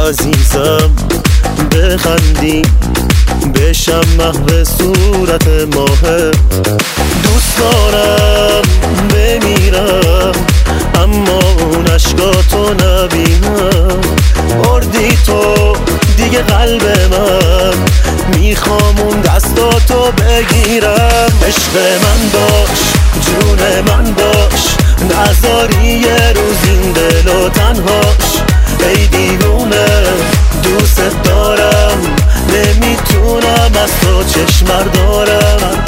عزیزم بخندی بشم محو صورت ماهه. دوست دارم بمیرم اما اون عشقاتو نبینم. بردی تو دیگه قلب من، میخوام اون دستاتو بگیرم. عشق من باش، جون من باش، نذاری یه روز این دل و تنهاش. ای دیوونه دوست دارم، نمیتونم از تو چشم دارم.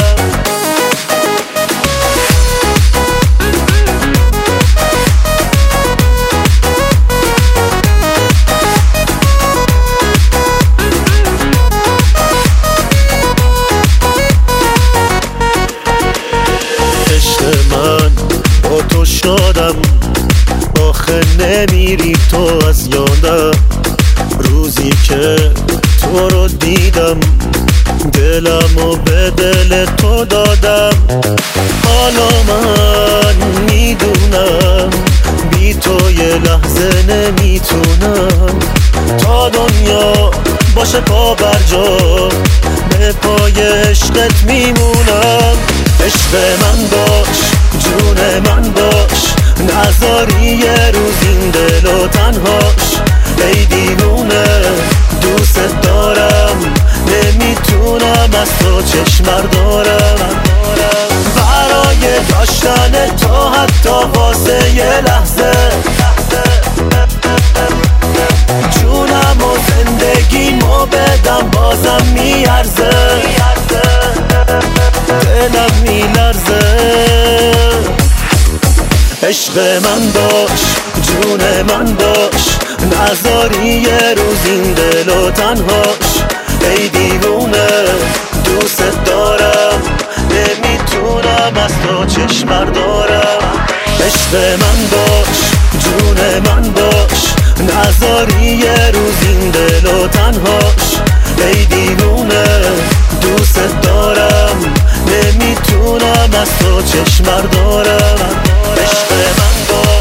من با تو شادم، آخه نمیری تو از یادم. روزی که تو رو دیدم دلمو به دل تو دادم. حالا من میدونم بی تو یه لحظه نمیتونم. تا دنیا باشه پا بر جا، به پای عشقت میمونم. عشق من باش، جون من باش، نذاری یه روز این دل و تنهاش. ای دیوونه دوست دارم، نمیتونم از تو چشم دارم. برای داشتن تو حتی واسه یه لحظه، جونم و زندگیمو بدم بازم میارزه. دلم میلرزه. عشق من باش، جون من باش، نذاری یه روز این دل و تنهاش. ای دیوونه دوست دارم، نمیتونم از تو چشم دارم. عشق من باش، جون من باش، نذاری یه روز این دل و تنهاش. ای دیوونه دوست دارم، نمیتونم از تو چشم دارم. عشق من باش.